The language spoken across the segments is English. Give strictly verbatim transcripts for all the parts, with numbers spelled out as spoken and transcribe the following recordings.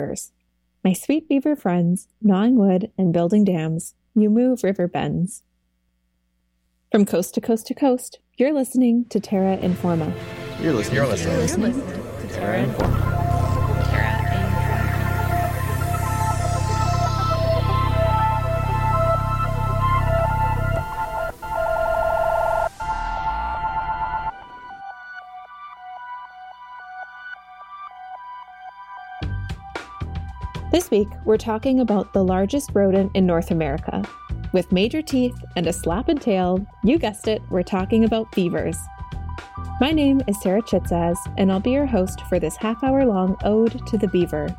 beavers. My sweet beaver friends, gnawing wood and building dams, you move river bends. From coast to coast to coast, you're listening to Terra Informa. You're listening. You're listening. You're listening to Terra Informa. Terra Informa. This week, we're talking about the largest rodent in North America. With major teeth and a slapping tail, you guessed it, we're talking about beavers. My name is Sarah Chitzaz, and I'll be your host for this half-hour-long ode to the beaver.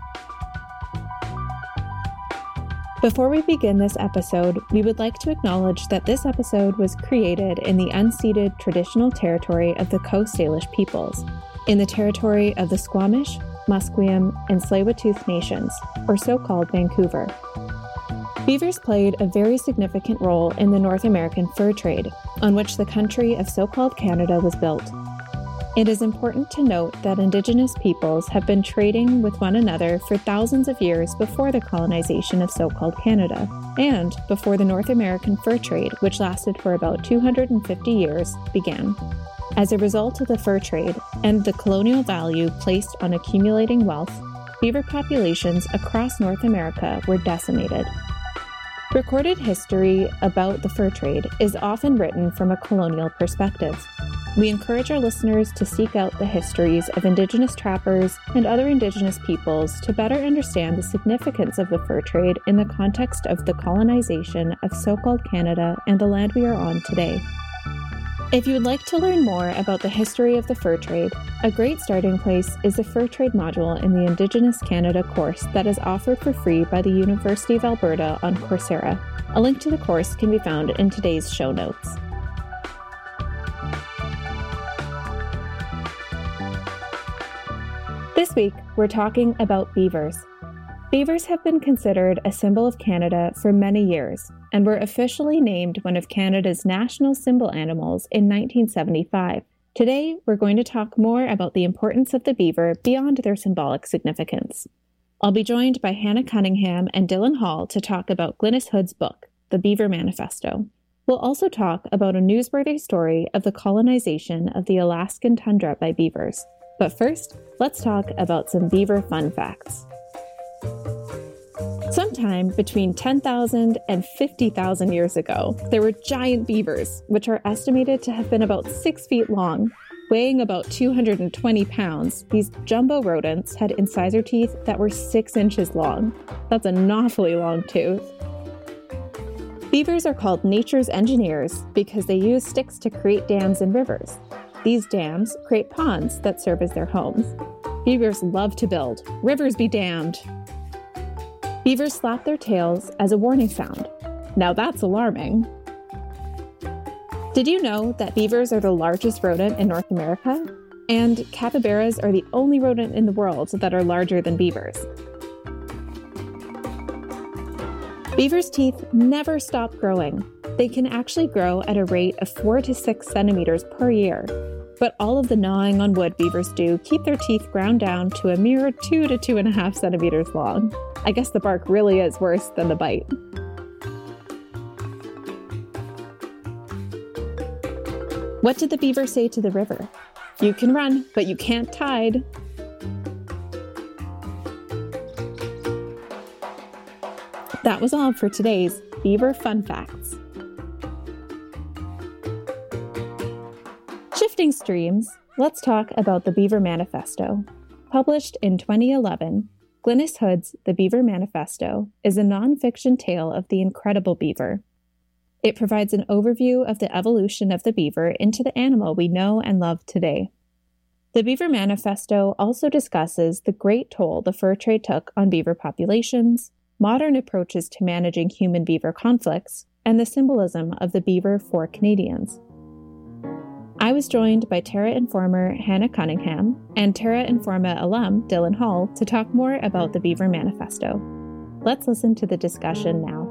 Before we begin this episode, we would like to acknowledge that this episode was created in the unceded traditional territory of the Coast Salish peoples, in the territory of the Squamish, Musqueam, and Tsleil-Waututh nations, or so-called Vancouver. Beavers played a very significant role in the North American fur trade, on which the country of so-called Canada was built. It is important to note that Indigenous peoples have been trading with one another for thousands of years before the colonization of so-called Canada, and before the North American fur trade, which lasted for about two hundred fifty years, began. As a result of the fur trade and the colonial value placed on accumulating wealth, beaver populations across North America were decimated. Recorded history about the fur trade is often written from a colonial perspective. We encourage our listeners to seek out the histories of Indigenous trappers and other Indigenous peoples to better understand the significance of the fur trade in the context of the colonization of so-called Canada and the land we are on today. If you would like to learn more about the history of the fur trade, a great starting place is the Fur Trade module in the Indigenous Canada course that is offered for free by the University of Alberta on Coursera. A link to the course can be found in today's show notes. This week, we're talking about beavers. Beavers have been considered a symbol of Canada for many years, and were officially named one of Canada's national symbol animals in nineteen seventy-five. Today, we're going to talk more about the importance of the beaver beyond their symbolic significance. I'll be joined by Hannah Cunningham and Dylan Hall to talk about Glynis Hood's book, The Beaver Manifesto. We'll also talk about a newsworthy story of the colonization of the Alaskan tundra by beavers. But first, let's talk about some beaver fun facts. Sometime between ten thousand and fifty thousand years ago, there were giant beavers, which are estimated to have been about six feet long. Weighing about two hundred twenty pounds, these jumbo rodents had incisor teeth that were six inches long. That's an awfully long tooth. Beavers are called nature's engineers because they use sticks to create dams and rivers. These dams create ponds that serve as their homes. Beavers love to build. Rivers be damned. Beavers slap their tails as a warning sound. Now that's alarming. Did you know that beavers are the largest rodent in North America? And capybaras are the only rodent in the world that are larger than beavers. Beavers' teeth never stop growing. They can actually grow at a rate of four to six centimeters per year. But all of the gnawing on wood beavers do keep their teeth ground down to a mere two to two and a half centimeters long. I guess the bark really is worse than the bite. What did the beaver say to the river? You can run, but you can't tide. That was all for today's Beaver Fun Facts. Shifting streams, let's talk about the Beaver Manifesto. Published in twenty eleven, Glynis Hood's The Beaver Manifesto is a non-fiction tale of the incredible beaver. It provides an overview of the evolution of the beaver into the animal we know and love today. The Beaver Manifesto also discusses the great toll the fur trade took on beaver populations, modern approaches to managing human-beaver conflicts, and the symbolism of the beaver for Canadians. I was joined by Terra Informer Hannah Cunningham and Terra Informa alum Dylan Hall to talk more about the Beaver Manifesto. Let's listen to the discussion now.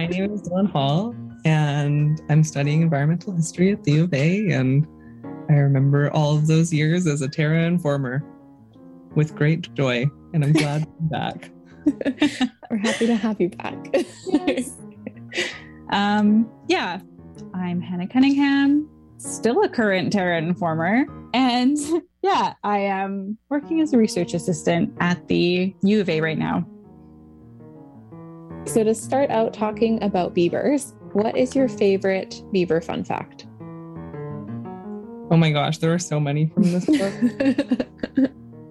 My name is Dylan Hall, and I'm studying environmental history at the U of A, and I remember all of those years as a Terra Informer with great joy, and I'm glad to be back. We're happy to have you back. Yes. um, yeah, I'm Hannah Cunningham, still a current Terra Informer, and yeah, I am working as a research assistant at the U of A right now. So to start out talking about beavers, what is your favorite beaver fun fact? Oh my gosh, there are so many from this book.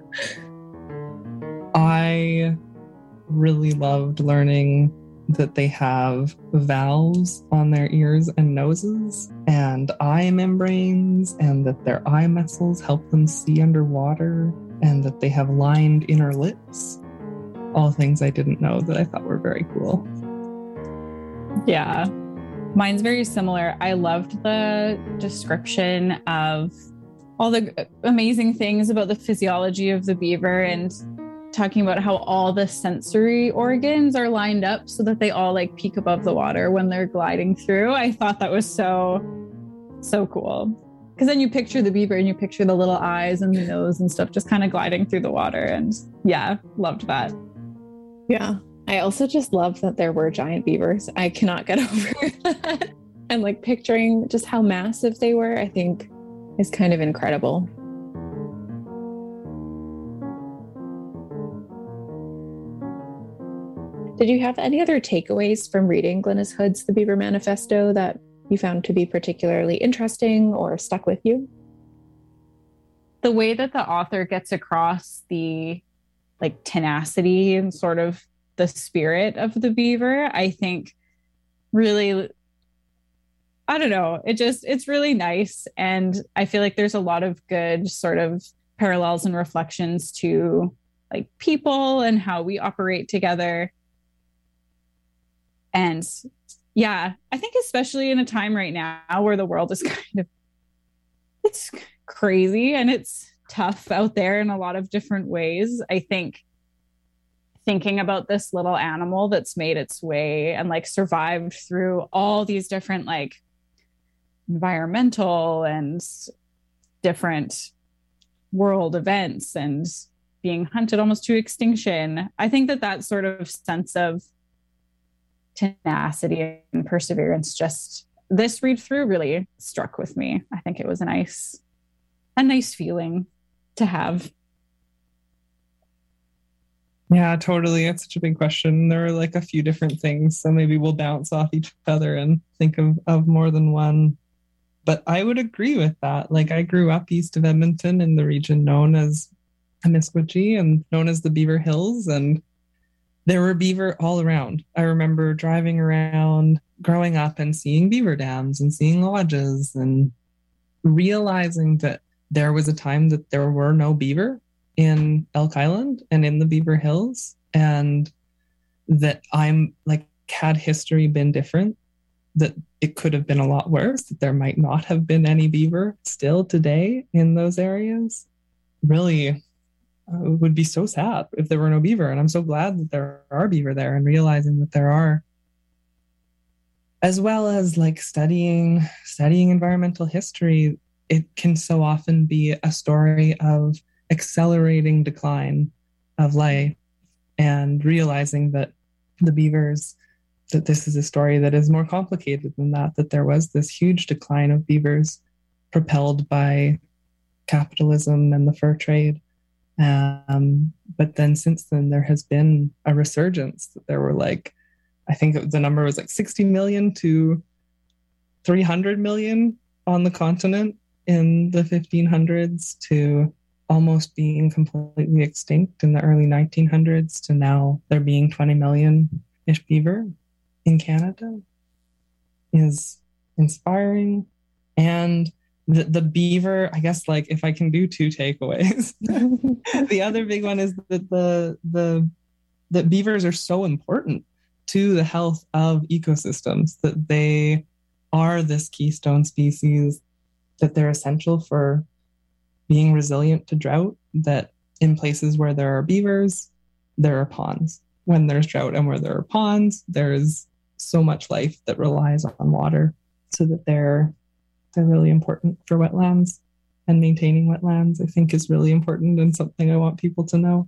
I really loved learning that they have valves on their ears and noses and eye membranes, and that their eye muscles help them see underwater, and that they have lined inner lips. All things I didn't know that I thought were very cool. Yeah, mine's very similar. I loved the description of all the amazing things about the physiology of the beaver, and talking about how all the sensory organs are lined up so that they all like peek above the water when they're gliding through. I thought that was so, so cool. Because then you picture the beaver and you picture the little eyes and the nose and stuff just kind of gliding through the water. And yeah, loved that. Yeah. I also just love that there were giant beavers. I cannot get over that. And like picturing just how massive they were, I think is kind of incredible. Did you have any other takeaways from reading Glynis Hood's The Beaver Manifesto that you found to be particularly interesting or stuck with you? The way that the author gets across the like tenacity and sort of the spirit of the beaver, I think really, I don't know, it just, it's really nice. And I feel like there's a lot of good sort of parallels and reflections to like people and how we operate together. And yeah, I think especially in a time right now where the world is kind of, it's crazy and it's tough out there in a lot of different ways. I think thinking about this little animal that's made its way and like survived through all these different like environmental and different world events and being hunted almost to extinction. I think that that sort of sense of tenacity and perseverance, just this read through really struck with me. I think it was a nice, a nice feeling to have. Yeah, totally. It's such a big question. There are like a few different things, so maybe we'll bounce off each other and think of, of more than one. But I would agree with that. Like I grew up east of Edmonton in the region known as Amiskwaci and known as the Beaver Hills, and there were beaver all around. I remember driving around, growing up and seeing beaver dams and seeing lodges and realizing that there was a time that there were no beaver in Elk Island and in the Beaver Hills, and that I'm like, had history been different, that it could have been a lot worse, that there might not have been any beaver still today in those areas. Really, uh, it would be so sad if there were no beaver. And I'm so glad that there are beaver there, and realizing that there are, as well as like studying, studying environmental history, it can so often be a story of accelerating decline of life, and realizing that the beavers, that this is a story that is more complicated than that, that there was this huge decline of beavers propelled by capitalism and the fur trade. Um, but then since then, there has been a resurgence. That there were like, I think the number was like sixty million to three hundred million on the continent in the fifteen hundreds, to almost being completely extinct in the early nineteen hundreds, to now there being twenty million-ish beaver in Canada, is inspiring. And the, the beaver, I guess, like if I can do two takeaways, the other big one is that the, the, that beavers are so important to the health of ecosystems, that they are this keystone species, that they're essential for being resilient to drought, that in places where there are beavers, there are ponds. When there's drought and where there are ponds, there's so much life that relies on water, so that they're they're really important for wetlands, and maintaining wetlands, I think, is really important and something I want people to know.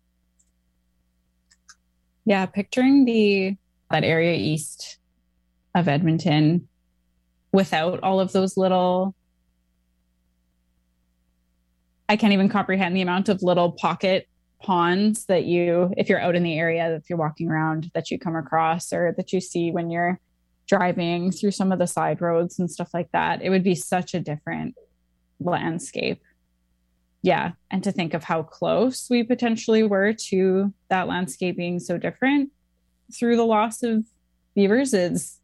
Yeah, picturing the that area east of Edmonton without all of those little, I can't even comprehend the amount of little pocket ponds that you, if you're out in the area, if you're walking around, that you come across or that you see when you're driving through some of the side roads and stuff like that. It would be such a different landscape. Yeah. And to think of how close we potentially were to that landscape being so different through the loss of beavers is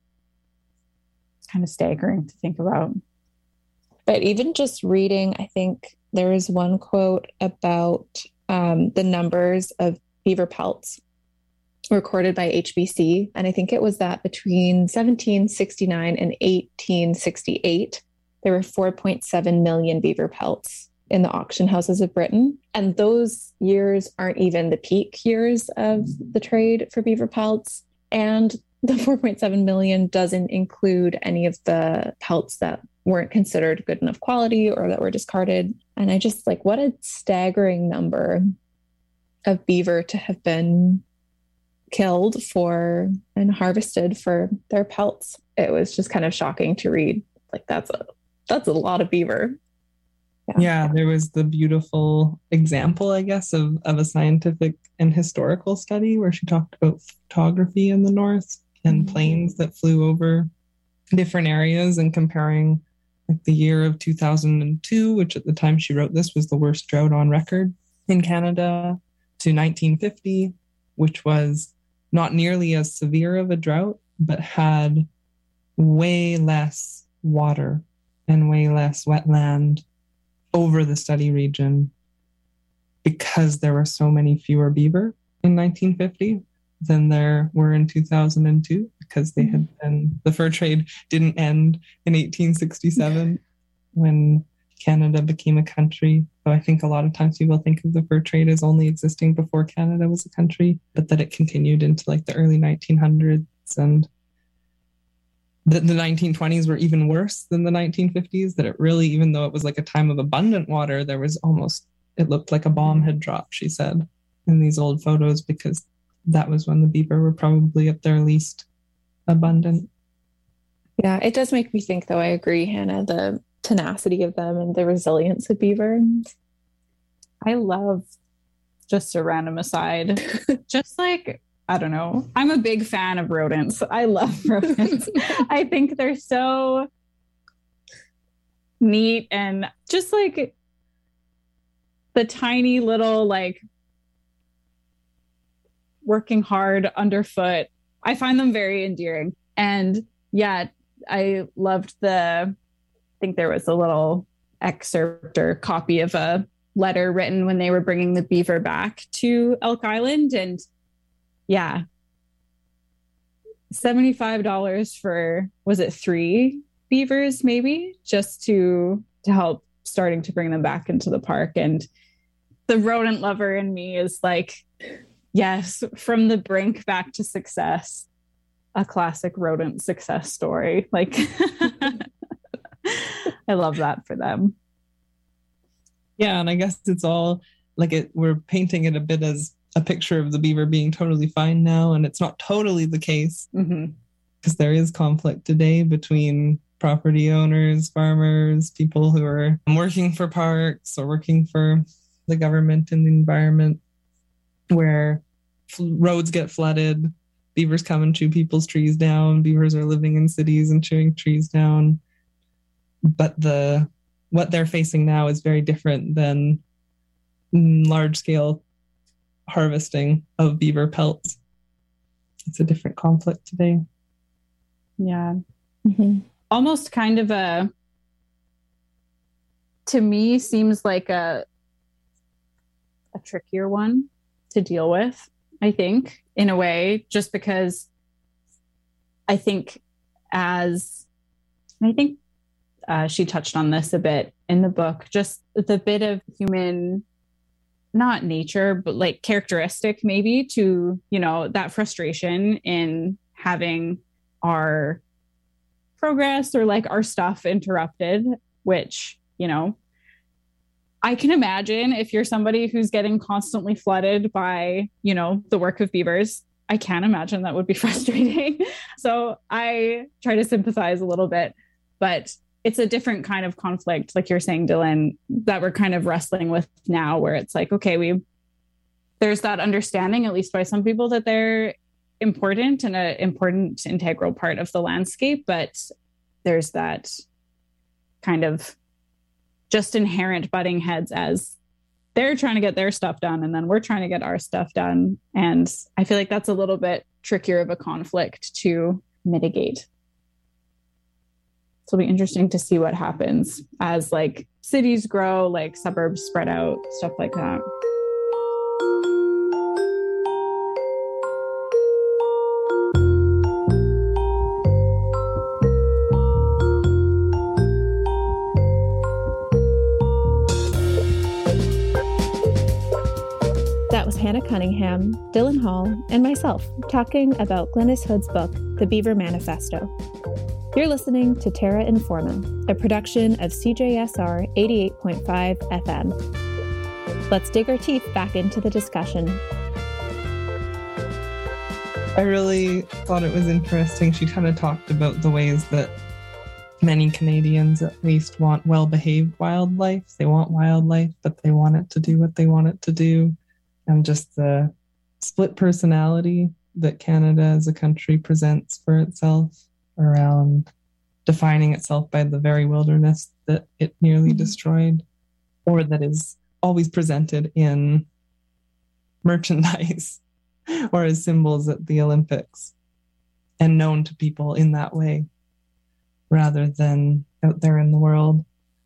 kind of staggering to think about. But even just reading, I think there is one quote about um, the numbers of beaver pelts recorded by H B C. And I think it was that between seventeen sixty-nine and eighteen sixty-eight, there were four point seven million beaver pelts in the auction houses of Britain. And those years aren't even the peak years of the trade for beaver pelts. And the four point seven million doesn't include any of the pelts that weren't considered good enough quality or that were discarded. And I just like, what a staggering number of beaver to have been killed for and harvested for their pelts. It was just kind of shocking to read. Like, that's a that's a lot of beaver. Yeah. yeah, there was the beautiful example, I guess, of, of a scientific and historical study where she talked about photography in the north and mm-hmm. planes that flew over different areas, and comparing like the year of two thousand two, which at the time she wrote this was the worst drought on record in Canada, to nineteen fifty, which was not nearly as severe of a drought, but had way less water and way less wetland over the study region because there were so many fewer beaver in nineteen fifty than there were in two thousand two, because they had been, the fur trade didn't end in eighteen sixty-seven when Canada became a country. So I think a lot of times people think of the fur trade as only existing before Canada was a country, but that it continued into like the early nineteen hundreds, and the, the nineteen twenties were even worse than the nineteen fifties, that it really, even though it was like a time of abundant water, there was almost, it looked like a bomb had dropped, she said, in these old photos, because that was when the beaver were probably at their least abundant. Yeah, it does make me think, though, I agree, Hannah, the tenacity of them and the resilience of beaver. I love, just a random aside, just like, I don't know, I'm a big fan of rodents. I love rodents. I think they're so neat, and just like the tiny little, like, working hard underfoot. I find them very endearing. And yeah, I loved the, I think there was a little excerpt or copy of a letter written when they were bringing the beaver back to Elk Island. And yeah, seventy-five dollars for, was it three beavers maybe, just to, to help starting to bring them back into the park. And the rodent lover in me is like, yes, from the brink back to success, a classic rodent success story. Like, I love that for them. Yeah, and I guess it's all like it, we're painting it a bit as a picture of the beaver being totally fine now, and it's not totally the case, because mm-hmm. there is conflict today between property owners, farmers, people who are working for parks or working for the government and the environment, where roads get flooded, beavers come and chew people's trees down, beavers are living in cities and chewing trees down. But the what they're facing now is very different than large-scale harvesting of beaver pelts. It's a different conflict today. Yeah. Mm-hmm. Almost kind of a, to me, seems like a a trickier one to deal with, I think, in a way, just because I think as, I think uh, she touched on this a bit in the book, just the bit of human, not nature, but like characteristic maybe to, you know, that frustration in having our progress or like our stuff interrupted, which, you know, I can imagine if you're somebody who's getting constantly flooded by, you know, the work of beavers, I can't imagine that would be frustrating. So I try to sympathize a little bit, but it's a different kind of conflict, like you're saying, Dylan, that we're kind of wrestling with now, where it's like, okay, we there's that understanding, at least by some people, that they're important and an important integral part of the landscape, but there's that kind of just inherent butting heads as they're trying to get their stuff done and then we're trying to get our stuff done. And I feel like that's a little bit trickier of a conflict to mitigate. So it'll be interesting to see what happens as like cities grow, like suburbs spread out, stuff like that. That was Hannah Cunningham, Dylan Hall, and myself talking about Glenys Hood's book, The Beaver Manifesto. You're listening to Terra Informa, a production of C J S R eighty-eight point five F M. Let's dig our teeth back into the discussion. I really thought it was interesting. She kind of talked about the ways that many Canadians at least want well-behaved wildlife. They want wildlife, but they want it to do what they want it to do. And just the split personality that Canada as a country presents for itself around defining itself by the very wilderness that it nearly mm-hmm. destroyed, or that is always presented in merchandise or as symbols at the Olympics and known to people in that way rather than out there in the world.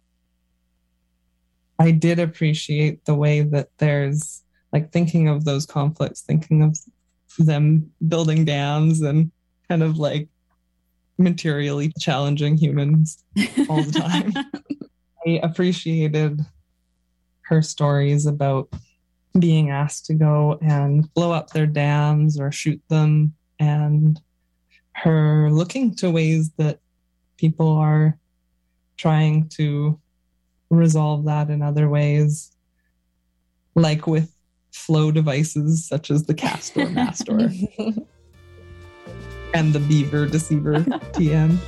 I did appreciate the way that there's like thinking of those conflicts, thinking of them building dams and kind of like materially challenging humans all the time. I appreciated her stories about being asked to go and blow up their dams or shoot them, and her looking to ways that people are trying to resolve that in other ways, like with flow devices such as the Castor Mastor and the Beaver Deceiver T M.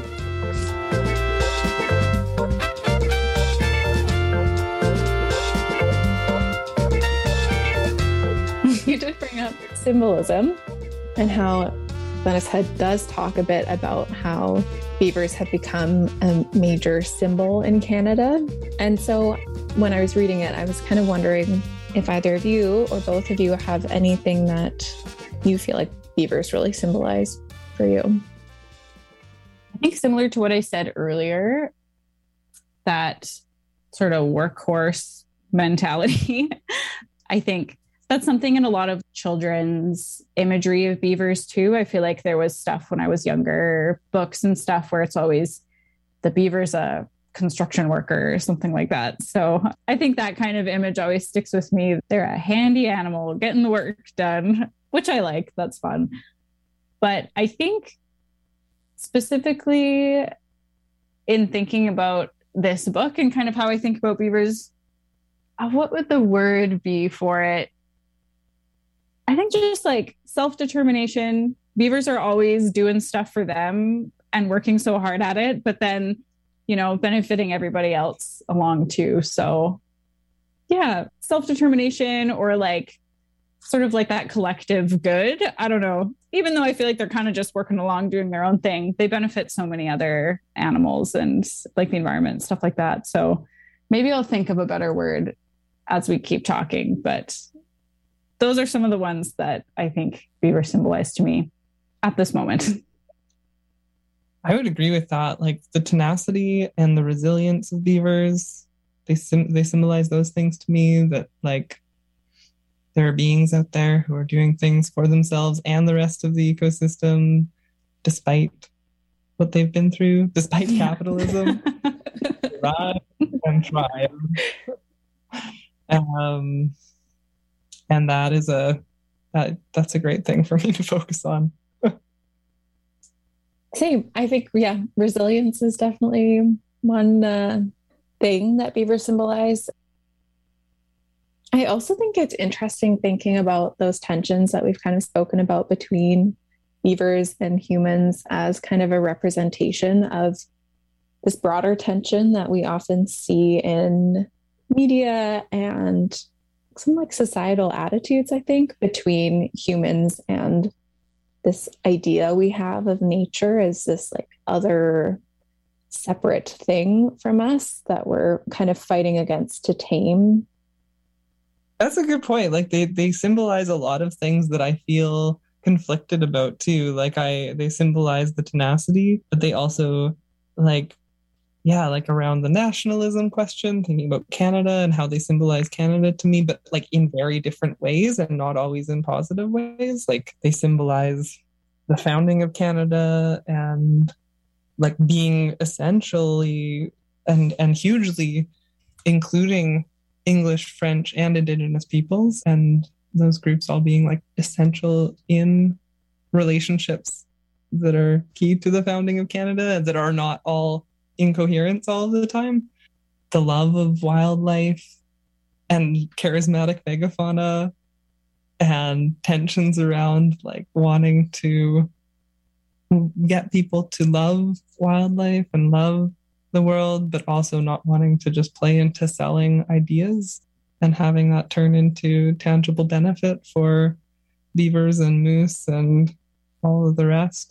You did bring up symbolism and how Glenys Hood does talk a bit about how beavers have become a major symbol in Canada. And so when I was reading it, I was kind of wondering if either of you or both of you have anything that you feel like beavers really symbolize for you. I think similar to what I said earlier, that sort of workhorse mentality, I think that's something in a lot of children's imagery of beavers too. I feel like there was stuff when I was younger, books and stuff where it's always the beaver's a construction worker or something like that. So I think that kind of image always sticks with me. They're a handy animal getting the work done, which I like. That's fun. But I think specifically in thinking about this book and kind of how I think about beavers, uh, what would the word be for it? I think just like self-determination. Beavers are always doing stuff for them and working so hard at it, but then, you know, benefiting everybody else along too. So yeah, self-determination or like sort of like that collective good. I don't know. Even though I feel like they're kind of just working along doing their own thing, they benefit so many other animals and like the environment, stuff like that. So maybe I'll think of a better word as we keep talking, but those are some of the ones that I think beaver symbolize to me at this moment. I would agree with that. Like the tenacity and the resilience of beavers, they sim- they symbolize those things to me, that like there are beings out there who are doing things for themselves and the rest of the ecosystem, despite what they've been through, despite yeah. capitalism. Thrive and thrive. Um, and that is a that that's a great thing for me to focus on. Same. I think, yeah, resilience is definitely one uh, thing that beavers symbolize. I also think it's interesting thinking about those tensions that we've kind of spoken about between beavers and humans as kind of a representation of this broader tension that we often see in media and some like societal attitudes, I think, between humans and this idea we have of nature as this like other separate thing from us that we're kind of fighting against to tame. That's a good point. Like they they symbolize a lot of things that I feel conflicted about too. Like I they symbolize the tenacity, but they also like yeah, like around the nationalism question, thinking about Canada and how they symbolize Canada to me, but like in very different ways and not always in positive ways. Like they symbolize the founding of Canada and like being essentially and and hugely including English, French, and Indigenous peoples, and those groups all being like essential in relationships that are key to the founding of Canada and that are not all incoherence all the time. The love of wildlife and charismatic megafauna and tensions around like wanting to get people to love wildlife and love the world, but also not wanting to just play into selling ideas and having that turn into tangible benefit for beavers and moose and all of the rest.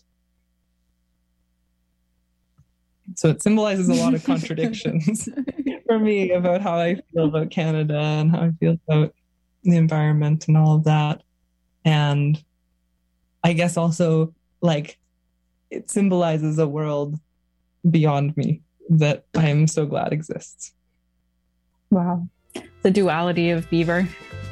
So it symbolizes a lot of contradictions for me about how I feel about Canada and how I feel about the environment and all of that. And I guess also like it symbolizes a world beyond me that I'm so glad exists. Wow. The duality of beaver.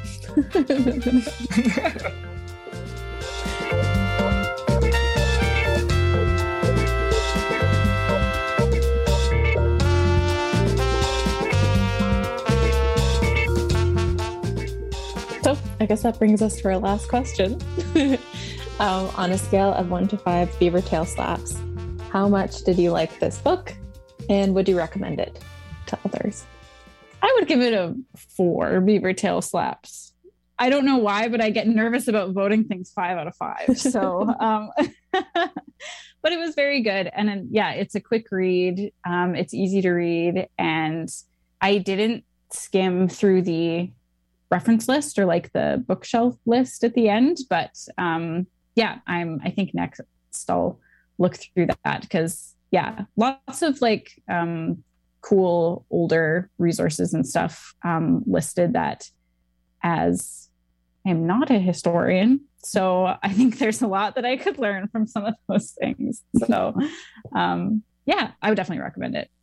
So I guess that brings us to our last question. um, on a scale of one to five beaver tail slaps, how much did you like this book and would you recommend it to others? I would give it a four beaver tail slaps. I don't know why, but I get nervous about voting things five out of five. So, um, but it was very good. And then, yeah, it's a quick read. Um, it's easy to read. And I didn't skim through the reference list or like the bookshelf list at the end. But um, yeah, I'm, I think next I'll look through that because yeah, lots of like um, cool older resources and stuff um, listed that as I'm not a historian. So I think there's a lot that I could learn from some of those things. So um, yeah, I would definitely recommend it.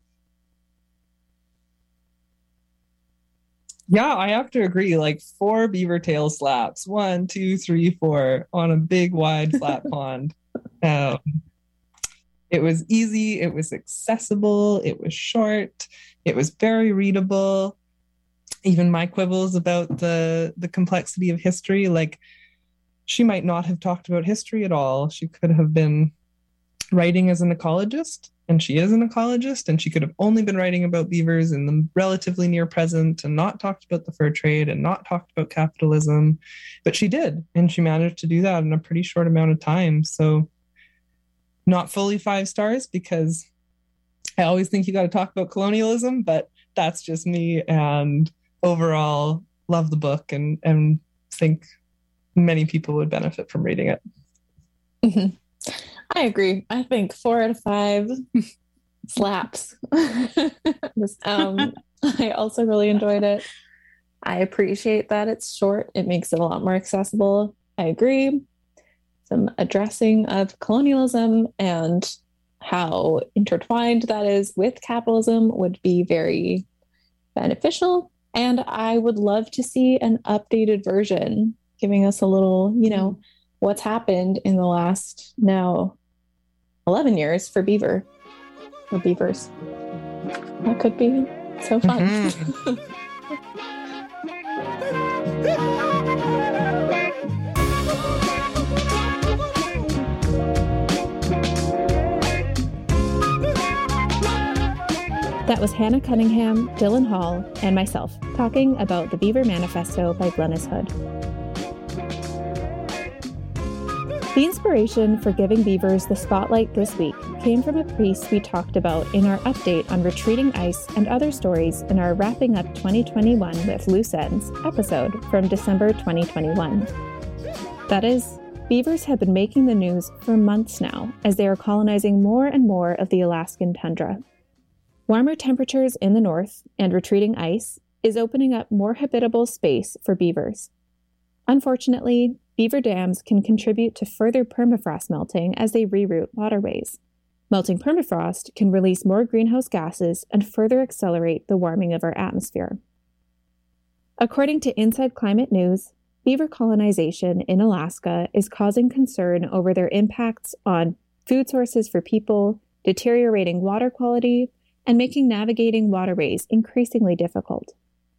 Yeah, I have to agree. Like four beaver tail slaps, one, two, three, four, on a big, wide, flat pond. Um, it was easy. It was accessible. It was short. It was very readable. Even my quibbles about the the complexity of history, like she might not have talked about history at all. She could have been writing as an ecologist. And she is an ecologist, and she could have only been writing about beavers in the relatively near present and not talked about the fur trade and not talked about capitalism. But she did, and she managed to do that in a pretty short amount of time. So not fully five stars because I always think you got to talk about colonialism, but that's just me. And overall, love the book and, and think many people would benefit from reading it. Mm-hmm. I agree. I think four out of five slaps. um, I also really enjoyed it. I appreciate that it's short. It makes it a lot more accessible. I agree. Some addressing of colonialism and how intertwined that is with capitalism would be very beneficial. And I would love to see an updated version giving us a little, you know, what's happened in the last now eleven years for beaver, for beavers. That could be so fun. Mm-hmm. That was Hannah Cunningham, Dylan Hall, and myself talking about the Beaver Manifesto by Glynis Hood. The inspiration for giving beavers the spotlight this week came from a piece we talked about in our update on retreating ice and other stories in our Wrapping Up twenty twenty-one with Loose Ends episode from December twenty twenty-one. That is, beavers have been making the news for months now as they are colonizing more and more of the Alaskan tundra. Warmer temperatures in the north and retreating ice is opening up more habitable space for beavers. Unfortunately, beaver dams can contribute to further permafrost melting as they reroute waterways. Melting permafrost can release more greenhouse gases and further accelerate the warming of our atmosphere. According to Inside Climate News, beaver colonization in Alaska is causing concern over their impacts on food sources for people, deteriorating water quality, and making navigating waterways increasingly difficult.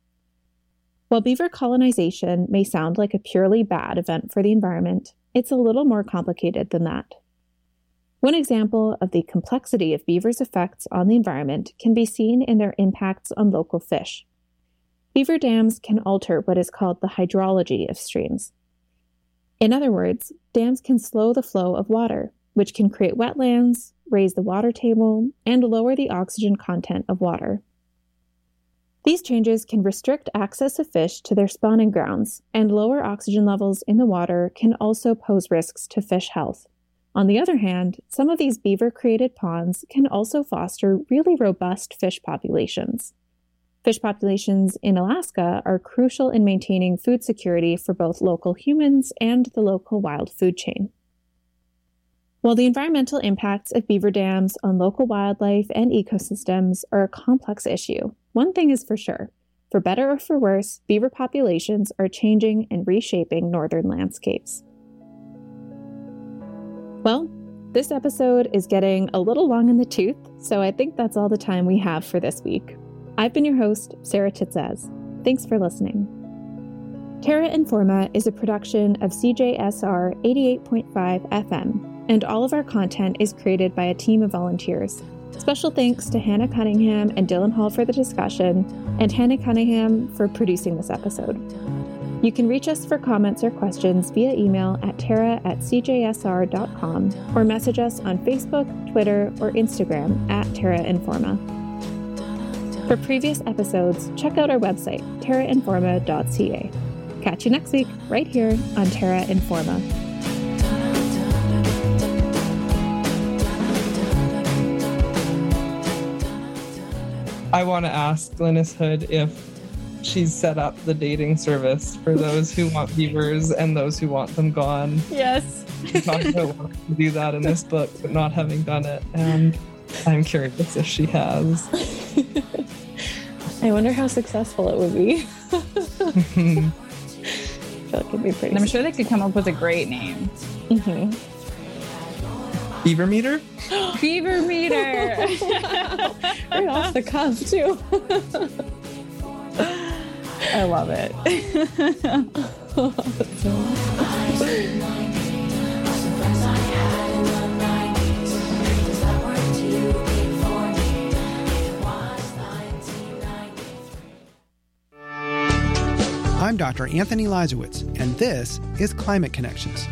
While beaver colonization may sound like a purely bad event for the environment, it's a little more complicated than that. One example of the complexity of beavers' effects on the environment can be seen in their impacts on local fish. Beaver dams can alter what is called the hydrology of streams. In other words, dams can slow the flow of water, which can create wetlands, raise the water table, and lower the oxygen content of water. These changes can restrict access of fish to their spawning grounds, and lower oxygen levels in the water can also pose risks to fish health. On the other hand, some of these beaver-created ponds can also foster really robust fish populations. Fish populations in Alaska are crucial in maintaining food security for both local humans and the local wild food chain. While the environmental impacts of beaver dams on local wildlife and ecosystems are a complex issue, one thing is for sure. For better or for worse, beaver populations are changing and reshaping northern landscapes. Well, this episode is getting a little long in the tooth, so I think that's all the time we have for this week. I've been your host, Sarah Titzaz. Thanks for listening. Terra Informa is a production of C J S R eighty-eight point five F M, and all of our content is created by a team of volunteers. Special thanks to Hannah Cunningham and Dylan Hall for the discussion, and Hannah Cunningham for producing this episode. You can reach us for comments or questions via email at terra at c j s r dot com or message us on Facebook, Twitter, or Instagram at Terra Informa. For previous episodes, check out our website, terra informa dot c a. Catch you next week, right here on Terra Informa. I want to ask Glynis Hood if she's set up the dating service for those who want beavers and those who want them gone. Yes. She talked about wanting to do that in this book, but not having done it. And I'm curious if she has. I wonder how successful it would be. I feel like it'd be pretty. And I'm sure they could come up with a great name. Mm-hmm. Beaver meter? Beaver meter. Right off the cuff, too. I love it. I'm Doctor Anthony Leisowitz, and this is Climate Connections.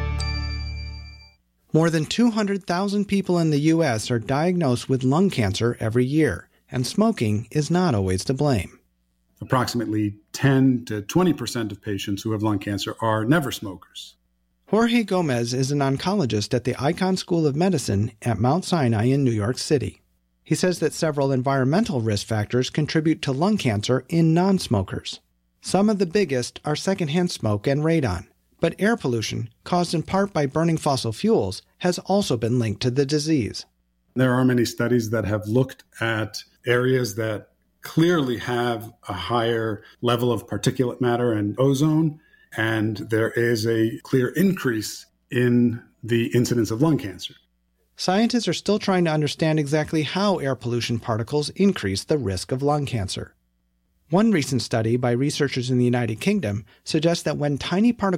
More than two hundred thousand people in the U S are diagnosed with lung cancer every year, and smoking is not always to blame. Approximately ten to twenty percent of patients who have lung cancer are never smokers. Jorge Gomez is an oncologist at the Icahn School of Medicine at Mount Sinai in New York City. He says that several environmental risk factors contribute to lung cancer in non-smokers. Some of the biggest are secondhand smoke and radon, but air pollution, caused in part by burning fossil fuels, has also been linked to the disease. There are many studies that have looked at areas that clearly have a higher level of particulate matter and ozone, and there is a clear increase in the incidence of lung cancer. Scientists are still trying to understand exactly how air pollution particles increase the risk of lung cancer. One recent study by researchers in the United Kingdom suggests that when tiny particles